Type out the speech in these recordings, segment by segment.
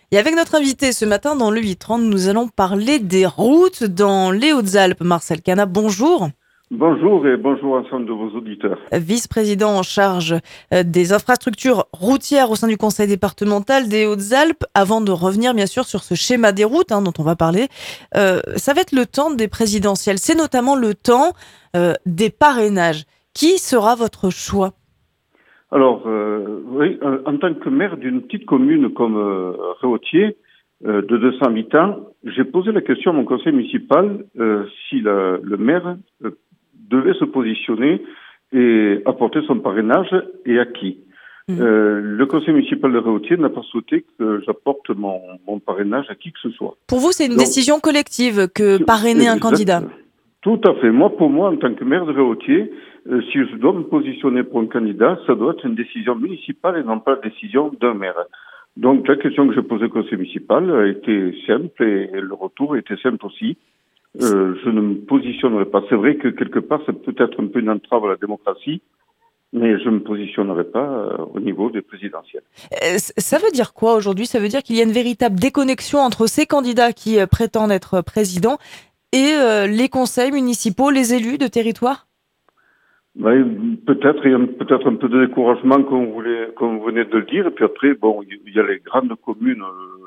Et avec notre invité ce matin dans le 8h30, nous allons parler des routes dans les Hautes-Alpes. Marcel Cana, bonjour. Bonjour et bonjour à l'ensemble de vos auditeurs. Vice-président en charge des infrastructures routières au sein du conseil départemental des Hautes-Alpes. Avant de revenir bien sûr sur ce schéma des routes dont on va parler, ça va être le temps des présidentielles. C'est notamment le temps des parrainages. Qui sera votre choix ? Alors, oui, en tant que maire d'une petite commune comme Réautier, de 200 habitants, j'ai posé la question à mon conseil municipal si le maire devait se positionner et apporter son parrainage et à qui. Le conseil municipal de Réautier n'a pas souhaité que j'apporte mon parrainage à qui que ce soit. Pour vous, c'est une Donc, décision collective que parrainer un exact. candidat. Tout à fait. Pour moi, en tant que maire de Réautier, si je dois me positionner pour un candidat, ça doit être une décision municipale et non pas la décision d'un maire. Donc, la question que j'ai posée au conseil municipal a été simple et le retour a été simple aussi. Je ne me positionnerai pas. C'est vrai que quelque part, c'est peut-être un peu une entrave à la démocratie, mais je ne me positionnerai pas au niveau des présidentielles. Ça veut dire quoi aujourd'hui ? Ça veut dire qu'il y a une véritable déconnexion entre ces candidats qui prétendent être présidents et les conseils municipaux, les élus de territoire ? Oui, peut-être, il y a peut-être un peu de découragement, comme vous venez de le dire. Et puis après, bon, il y a les grandes communes,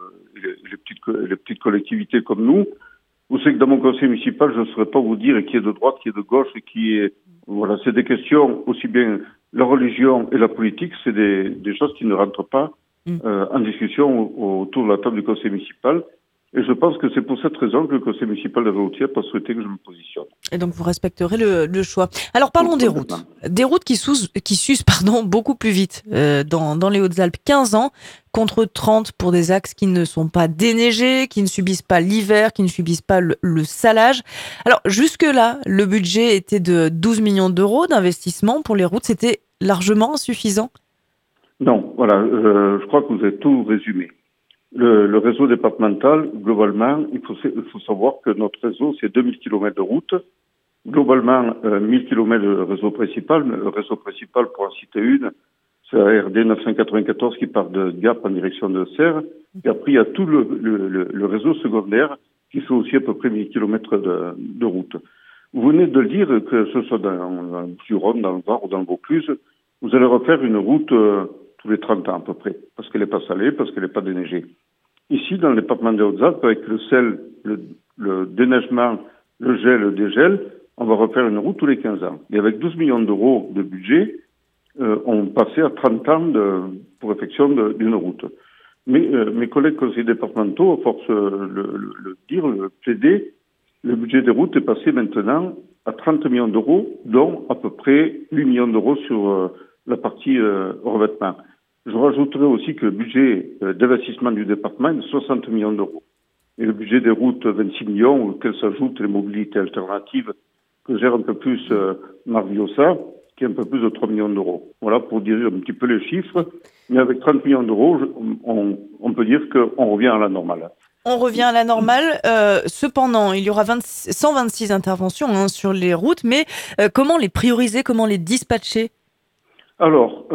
les petites collectivités comme nous. Vous savez que dans mon conseil municipal, je ne saurais pas vous dire qui est de droite, qui est de gauche, qui est, voilà, c'est des questions aussi bien la religion et la politique, c'est des choses qui ne rentrent pas en discussion autour de la table du conseil municipal. Et je pense que c'est pour cette raison que le conseil municipal de Réautier n'a pas souhaité que je me positionne. Et donc vous respecterez le choix. Alors parlons des Complètement. routes. Des routes qui s'usent beaucoup plus vite dans les Hautes-Alpes. 15 ans contre 30 pour des axes qui ne sont pas déneigés, qui ne subissent pas l'hiver, qui ne subissent pas le salage. Alors jusque-là, le budget était de 12 millions d'euros d'investissement pour les routes. C'était largement insuffisant. Non, voilà, je crois que vous avez tout résumé. Le réseau départemental, globalement, il faut savoir que notre réseau, c'est 2000 km de route. Globalement, 1000 km de réseau principal. Mais le réseau principal, pour en citer une, c'est la RD 994 qui part de Gap en direction de Serres. Et après, il y a tout le réseau secondaire qui fait aussi à peu près 1000 km de route. Vous venez de le dire, que ce soit dans le Gironde, dans le Var ou dans le Vaucluse, vous allez refaire une route tous les 30 ans à peu près, parce qu'elle n'est pas salée, parce qu'elle n'est pas déneigée. Ici, dans le département des Hautes-Alpes, avec le sel, le déneigement, le gel, le dégel, on va refaire une route tous les 15 ans. Et avec 12 millions d'euros de budget, on passait à 30 ans pour effectuation d'une route. Mais mes collègues conseillers départementaux, à force le dire, le plaider, le budget des routes est passé maintenant à 30 millions d'euros, dont à peu près 8 millions d'euros sur la partie revêtement. Je rajouterai aussi que le budget d'investissement du département est de 60 millions d'euros. Et le budget des routes, 26 millions, auxquels s'ajoutent les mobilités alternatives que gère un peu plus Marc Viossa, qui est un peu plus de 3 millions d'euros. Voilà pour dire un petit peu les chiffres. Mais avec 30 millions d'euros, on peut dire qu'on revient à la normale. On revient à la normale. Cependant, il y aura 126 interventions sur les routes, mais comment les prioriser, comment les dispatcher ? Alors,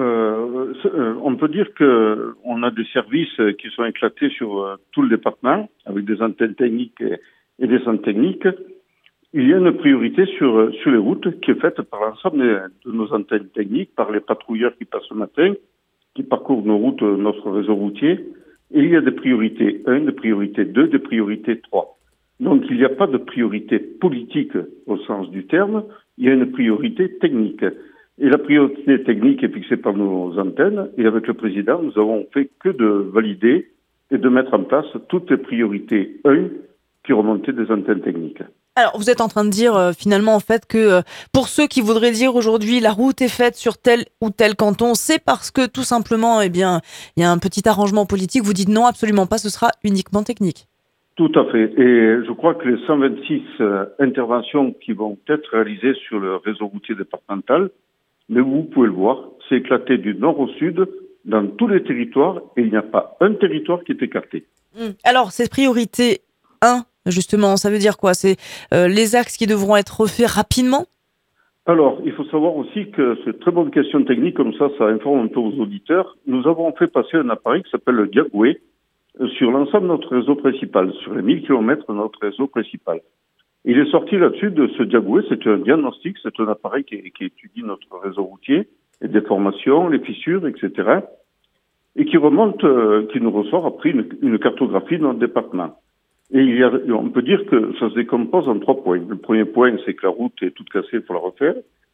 on peut dire que on a des services qui sont éclatés sur tout le département, avec des antennes techniques et des centres techniques. Il y a une priorité sur les routes qui est faite par l'ensemble de nos antennes techniques, par les patrouilleurs qui passent le matin, qui parcourent nos routes, notre réseau routier. Et il y a des priorités 1, des priorités 2, des priorités 3. Donc il n'y a pas de priorité politique au sens du terme, il y a une priorité technique. Et la priorité technique est fixée par nos antennes. Et avec le président, nous avons fait que de valider et de mettre en place toutes les priorités 1 qui remontaient des antennes techniques. Alors, vous êtes en train de dire finalement en fait que pour ceux qui voudraient dire aujourd'hui la route est faite sur tel ou tel canton, c'est parce que tout simplement, eh bien, il y a un petit arrangement politique. Vous dites non, absolument pas, ce sera uniquement technique. Tout à fait. Et je crois que les 126 interventions qui vont être réalisées sur le réseau routier départemental, mais vous pouvez le voir, c'est éclaté du nord au sud dans tous les territoires et il n'y a pas un territoire qui est écarté. Alors, cette priorité 1, justement, ça veut dire quoi ? C'est les axes qui devront être refaits rapidement ? Alors, il faut savoir aussi que c'est une très bonne question technique, comme ça informe un peu aux auditeurs. Nous avons fait passer un appareil qui s'appelle le Diagoué, sur l'ensemble de notre réseau principal, sur les 1000 km de notre réseau principal. Il est sorti là-dessus de ce diagoué, c'est un diagnostic, c'est un appareil qui étudie notre réseau routier, les déformations, les fissures, etc. Et qui remonte, qui nous ressort après une cartographie de notre département. Et on peut dire que ça se décompose en 3 points. Le premier point, c'est que la route est toute cassée, il faut la refaire.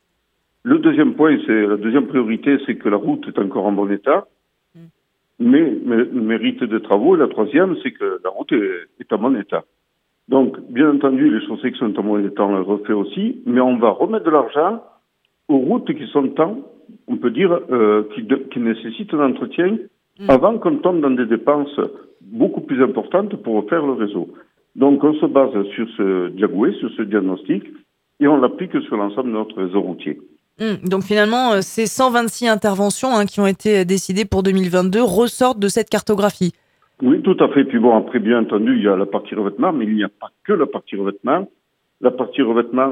Le deuxième point, la deuxième priorité, c'est que la route est encore en bon état, mais mérite des travaux. Et la troisième, c'est que la route est en bon état. Donc, bien entendu, les chaussées qui sont en bon état, on les refait aussi, mais on va remettre de l'argent aux routes qui sont on peut dire, qui nécessitent un entretien avant qu'on tombe dans des dépenses beaucoup plus importantes pour refaire le réseau. Donc, on se base sur ce diagoué, sur ce diagnostic, et on l'applique sur l'ensemble de notre réseau routier. Donc finalement, ces 126 interventions qui ont été décidées pour 2022 ressortent de cette cartographie. Oui, tout à fait. Puis bon, après, bien entendu, il y a la partie revêtement, mais il n'y a pas que la partie revêtement. La partie revêtement,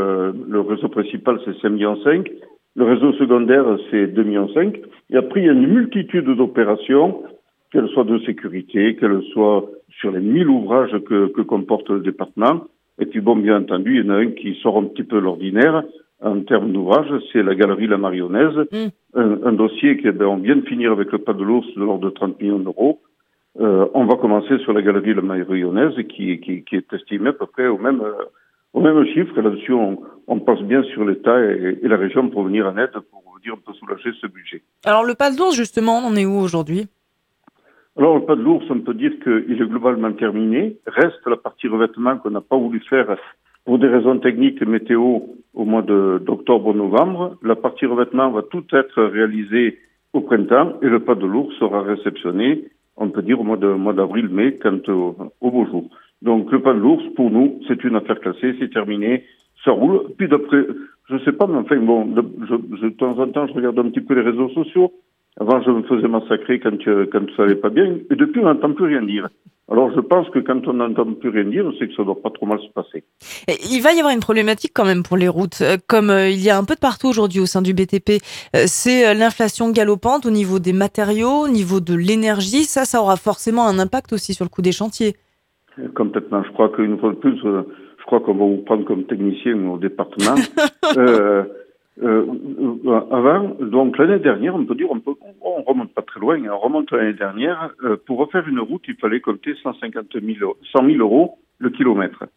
le réseau principal, c'est 5,5 millions. Le réseau secondaire, c'est 2,5 millions. Et après, il y a une multitude d'opérations, qu'elles soient de sécurité, qu'elles soient sur les 1000 ouvrages que comporte le département. Et puis bon, bien entendu, il y en a un qui sort un petit peu l'ordinaire en termes d'ouvrage, c'est la galerie La Marionnaise. Un dossier on vient de finir avec le Pas de l'Ours de l'ordre de 30 millions d'euros. On va commencer sur la galerie La Marionnaise qui est estimée à peu près au même chiffre. Et là-dessus, on passe bien sur l'État et la région pour venir en aide, pour dire on peut soulager ce budget. Alors le Pas de l'Ours, justement, on en est où aujourd'hui ? Alors, le Pas de l'Ours, on peut dire qu'il est globalement terminé. Reste la partie revêtement qu'on n'a pas voulu faire pour des raisons techniques météo au mois d'octobre-novembre. La partie revêtement va tout être réalisée au printemps et le Pas de l'Ours sera réceptionné, on peut dire, au mois d'avril-mai, quand au beau jour. Donc, le Pas de l'Ours, pour nous, c'est une affaire classée, c'est terminé, ça roule. Puis d'après, je sais pas, mais enfin, bon, de temps en temps, je regarde un petit peu les réseaux sociaux. Avant, je me faisais massacrer quand ça allait pas bien. Et depuis, on n'entend plus rien dire. Alors, je pense que quand on n'entend plus rien dire, c'est que ça doit pas trop mal se passer. Et il va y avoir une problématique quand même pour les routes. Comme il y a un peu de partout aujourd'hui au sein du BTP, c'est l'inflation galopante au niveau des matériaux, au niveau de l'énergie. Ça aura forcément un impact aussi sur le coût des chantiers. Complètement. Je crois qu'une fois de plus, je crois qu'on va vous prendre comme technicien au département. Avant, donc l'année dernière, on peut dire, on remonte pas très loin, on remonte l'année dernière, pour refaire une route, il fallait compter 100 000 euros le kilomètre.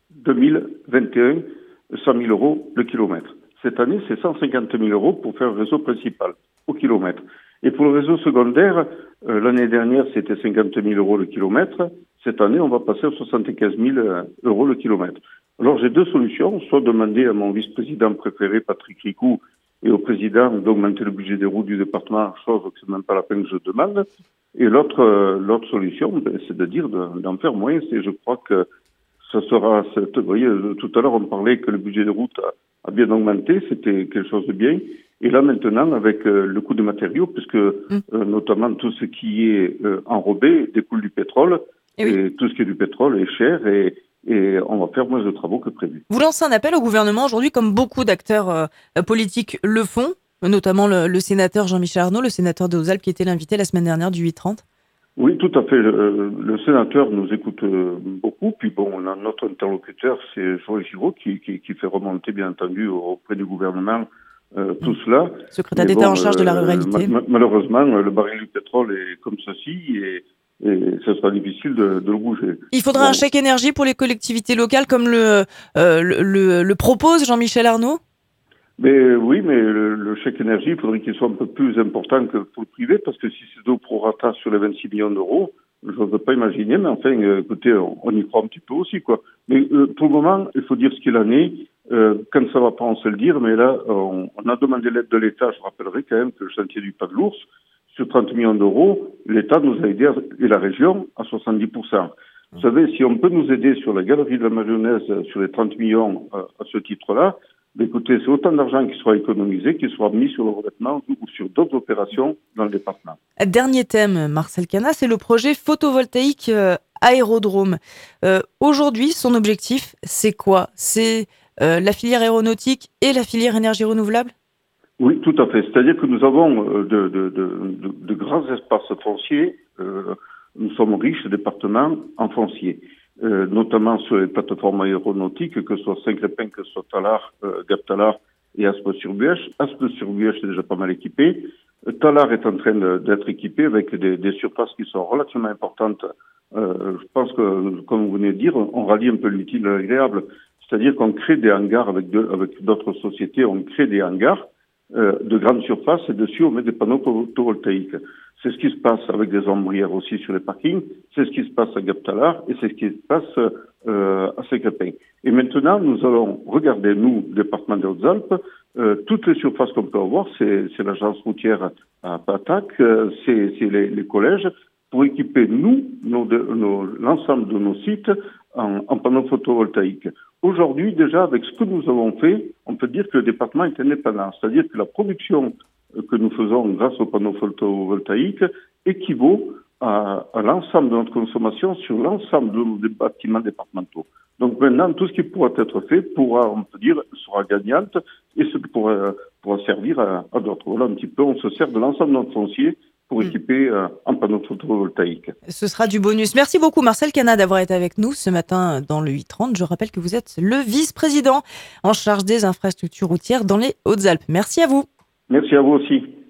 2021, 100 000 euros le kilomètre. Cette année, c'est 150 000 euros pour faire le réseau principal au kilomètre. Et pour le réseau secondaire, l'année dernière, c'était 50 000 euros le kilomètre. Cette année, on va passer à 75 000 euros le kilomètre. Alors, j'ai 2 solutions. Soit demander à mon vice-président préféré, Patrick Ricou, et au président d'augmenter le budget des routes du département, chose que c'est même pas la peine que je demande. Et l'autre solution, c'est de dire d'en faire moins. Et je crois que ça sera, vous voyez, tout à l'heure, on parlait que le budget des routes a bien augmenté. C'était quelque chose de bien. Et là, maintenant, avec le coût des matériaux, puisque notamment tout ce qui est enrobé découle du pétrole, et tout ce qui est du pétrole est cher et on va faire moins de travaux que prévu. Vous lancez un appel au gouvernement aujourd'hui, comme beaucoup d'acteurs politiques le font, notamment le sénateur Jean-Michel Arnaud, le sénateur des Hautes-Alpes qui était l'invité la semaine dernière du 8-30. Oui, tout à fait. Le sénateur nous écoute beaucoup. Puis bon, on a notre interlocuteur, c'est Joël Giraud, qui fait remonter, bien entendu, auprès du gouvernement tout cela. Secrétaire d'État en charge de la ruralité. Malheureusement, le baril du pétrole est comme ceci et ça sera difficile de le bouger. Il faudra un chèque énergie pour les collectivités locales, comme le propose Jean-Michel Arnaud ? Mais oui, mais le chèque énergie, il faudrait qu'il soit un peu plus important que pour le privé, parce que si c'est au prorata sur les 26 millions d'euros, je ne veux pas imaginer, mais enfin, écoutez, on y croit un petit peu aussi, quoi. Mais pour le moment, il faut dire ce qu'il en est. Quand ça va pas, on sait le dire, mais là, on a demandé l'aide de l'État. Je rappellerai quand même que le chantier du Pas de l'Ours, sur 30 millions d'euros, l'État nous a aidés, et la région, à 70%. Vous savez, si on peut nous aider sur la galerie de la Marionnaise, sur les 30 millions à ce titre-là, écoutez, c'est autant d'argent qui sera économisé, qui sera mis sur le revêtement ou sur d'autres opérations dans le département. Dernier thème, Marcel Cana, c'est le projet photovoltaïque aérodrome. Aujourd'hui, son objectif, c'est quoi ? C'est la filière aéronautique et la filière énergie renouvelable ? Oui, tout à fait. C'est-à-dire que nous avons de grands espaces fonciers nous sommes riches département en foncier, notamment sur les plateformes aéronautiques, que ce soit Saint-Crépin, que ce soit Tallard, Gap-Tallard et Aspres-sur-Buèche. Aspres-sur-Buèche est déjà pas mal équipé. Tallard est en train d'être équipé avec des surfaces qui sont relativement importantes. Je pense que, comme vous venez de dire, on rallie un peu l'utile à l'agréable. C'est-à-dire qu'on crée des hangars avec d'autres sociétés, on crée des hangars de grande surface et dessus on met des panneaux photovoltaïques. C'est ce qui se passe avec des ombrières aussi sur les parkings, c'est ce qui se passe à Gap-Tallard et c'est ce qui se passe à Saint-Crépin. Et maintenant, nous allons regarder, nous, département des Hautes-Alpes, toutes les surfaces qu'on peut avoir, c'est l'agence routière à Patac, c'est les collèges, pour équiper, l'ensemble de nos sites en panneaux photovoltaïques. Aujourd'hui, déjà, avec ce que nous avons fait, on peut dire que le département est indépendant. C'est-à-dire que la production que nous faisons grâce aux panneaux photovoltaïques équivaut à l'ensemble de notre consommation sur l'ensemble de nos bâtiments départementaux. Donc maintenant, tout ce qui pourra être fait on peut dire, sera gagnante et ce pourra servir à d'autres. Voilà un petit peu, on se sert de l'ensemble de notre foncier pour équiper un panneau photovoltaïque. Ce sera du bonus. Merci beaucoup Marcel Cana d'avoir été avec nous ce matin dans le 8h30. Je rappelle que vous êtes le vice-président en charge des infrastructures routières dans les Hautes-Alpes. Merci à vous. Merci à vous aussi.